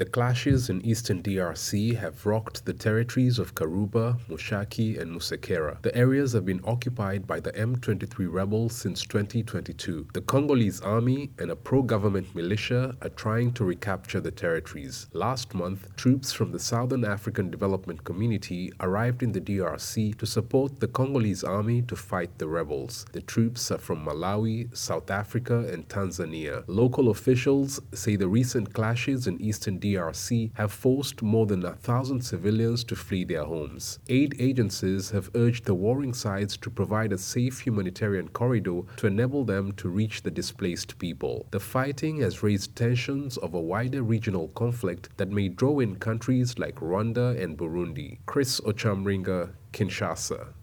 The clashes in eastern DRC have rocked the territories of Karuba, Mushaki, and Musekera. The areas have been occupied by the M23 rebels since 2022. The Congolese army and a pro-government militia are trying to recapture the territories. Last month, troops from the Southern African Development Community arrived in the DRC to support the Congolese army to fight the rebels. The troops are from Malawi, South Africa, and Tanzania. Local officials say the recent clashes in eastern DRC have forced more than 1,000 civilians to flee their homes. Aid agencies have urged the warring sides to provide a safe humanitarian corridor to enable them to reach the displaced people. The fighting has raised tensions of a wider regional conflict that may draw in countries like Rwanda and Burundi. Chris Ochamringa, Kinshasa.